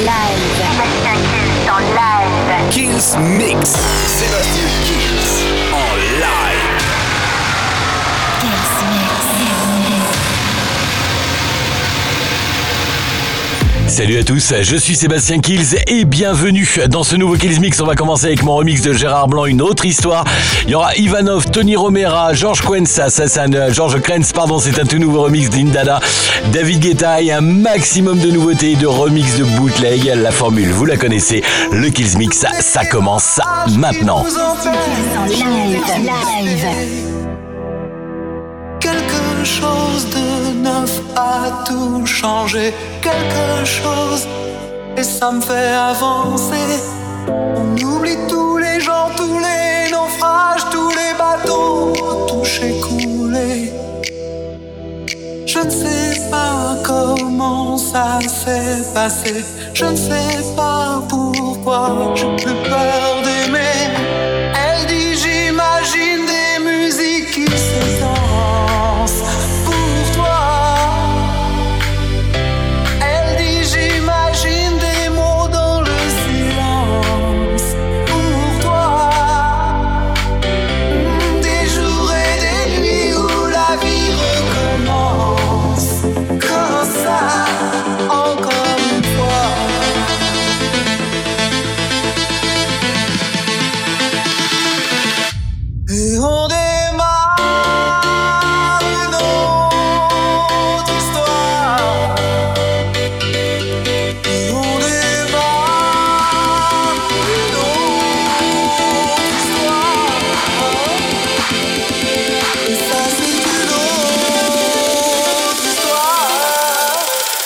Sébastien Kills en live. Kills Mix. Sébastien Kills en live. Kills Mix. Salut à tous, je suis Sébastien Kills et bienvenue dans ce nouveau Kills Mix. On va commencer avec mon remix de Gérard Blanc, une autre histoire. Il y aura Ivanov, Tony Romera, George Krenz, c'est un tout nouveau remix d'Indada, David Guetta et un maximum de nouveautés, de remix, de bootleg. La formule, vous la connaissez, le Kills Mix, ça commence maintenant. Live. Quelque chose de neuf a tout changé, quelque chose, et ça me fait avancer. On oublie tous les gens, tous les naufrages, tous les bateaux touchés, coulés. Je ne sais pas comment ça s'est passé, je ne sais pas pourquoi j'ai plus peur d'aimer. Elle dit j'imagine des musiques qui se dansent pour toi. Elle dit j'imagine des mots dans le silence pour toi. Des jours et des nuits où la vie recommence comme ça, encore une fois. Et on démarre une autre histoire. Et on démarre une autre histoire. Et ça c'est une autre histoire.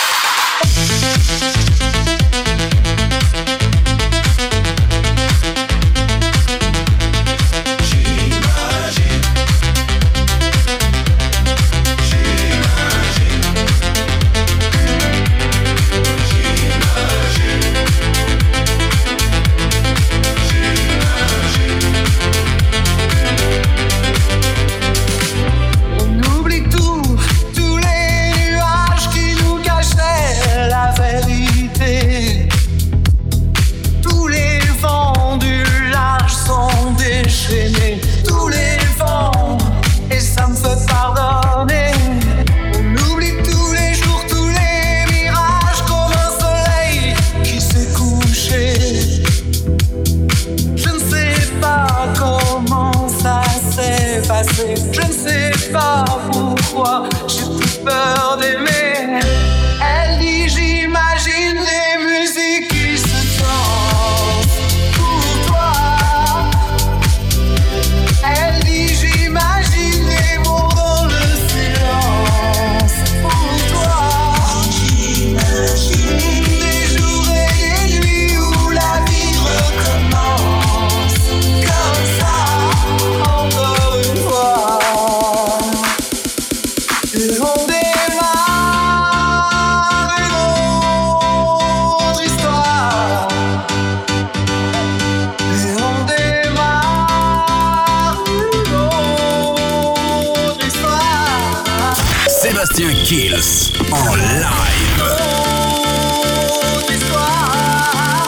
On oublie tous les nuages qui nous cachaient la vérité. Tous les vents du large sont déchaînés, tous les vents, et ça me fait pardonner. On oublie tous les jours, tous les mirages, comme un soleil qui s'est couché. Je ne sais pas comment ça s'est passé, je ne sais pas pourquoi j'ai plus peur d'aimer. Elle dit j'imagine des musiques qui se dansent pour toi. Elle dit j'imagine des mots dans le silence pour toi. J'imagine des jours et des nuits où la vie recommence comme ça, encore une fois. Et on démarre une autre histoire. Et on démarre une autre histoire. Sébastien Kills en live. Autre histoire.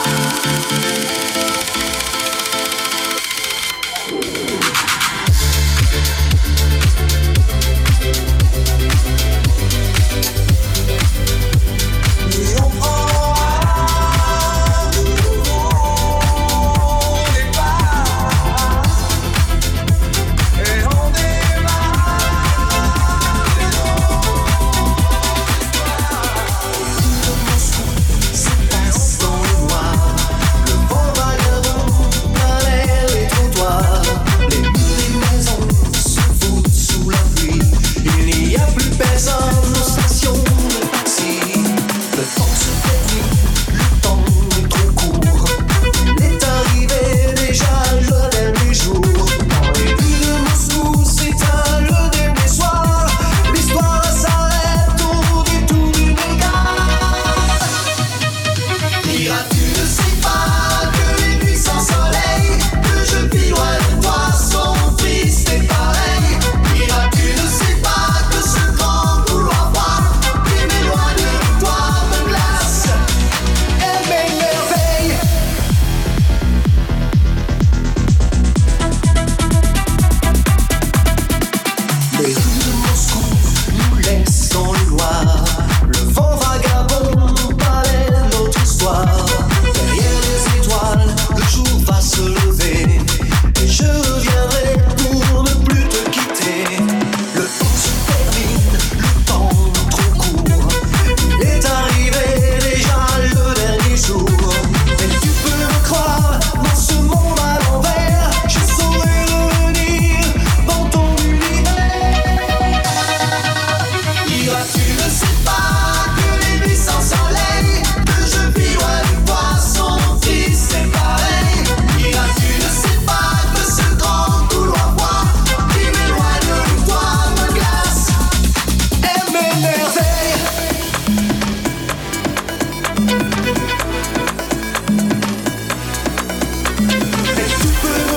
Et on prend un nouveau départ. Et on démarre une autre histoire.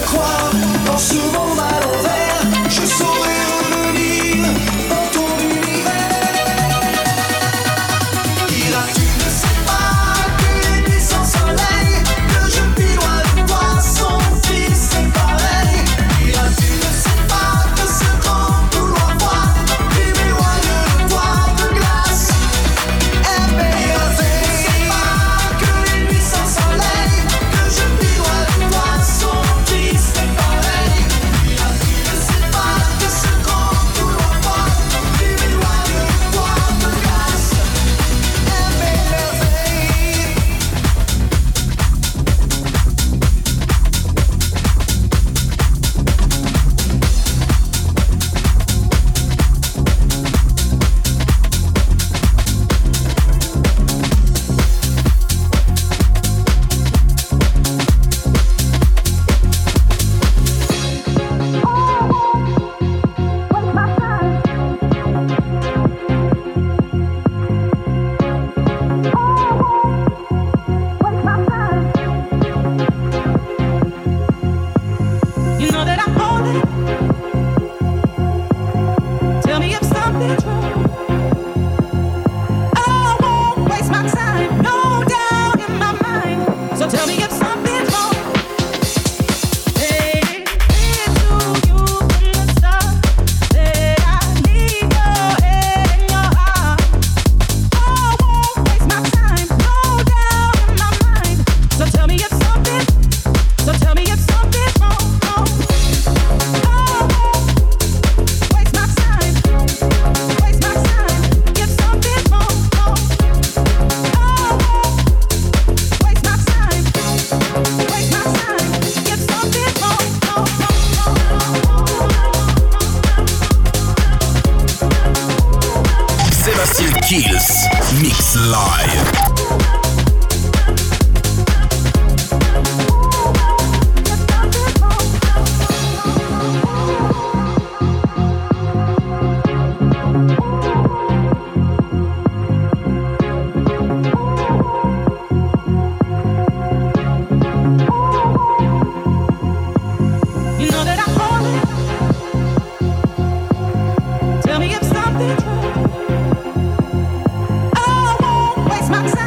croire dans ce monde à l'envers, je saurais revenir dans ton univers. Iras-tu ne sais pas que les nuits sans soleil, que je vis loin de toi, son fils c'est pareil. Iras-tu ne sais pas que ce grand couloir froid qui m'éloigne de toi de glace est meilleur. Ne sais pas que les nuits sans soleil, que je vis loin de toi, son fils c'est pareil. Iras-tu ne sais pas que ce grand couloir froid qui m'éloigne de toi de glace est meilleur. You know that I hold it. Tell me if something's wrong. I won't waste my time, no doubt in my mind. So tell me if something's wrong. Hey, it's to you from the start that I need your head and your heart. I won't waste my time, no doubt in my mind. So tell me if something's wrong. Waste my time. If something's wrong, waste my time. If something's wrong. Sébastien Kills, Mix Live. You know that I hold it. Tell me if something's wrong. I won't waste my time.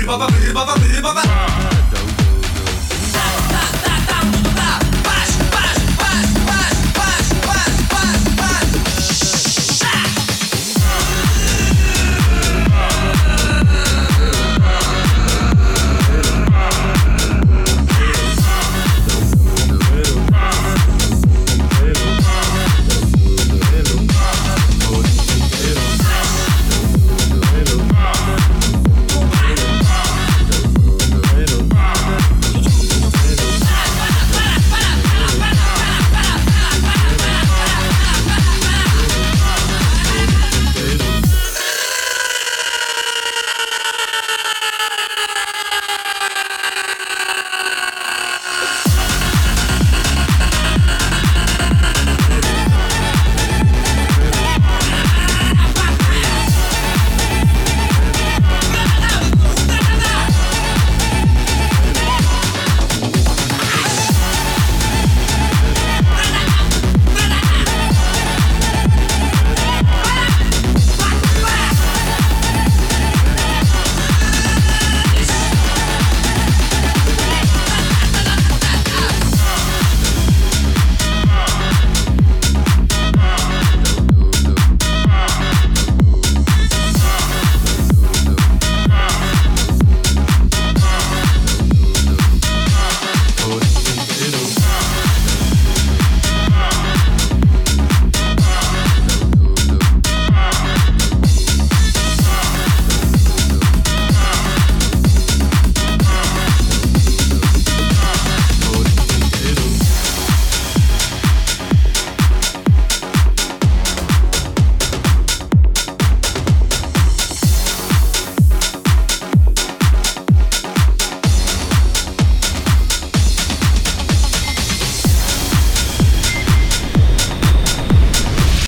baba, baba, baba, baba.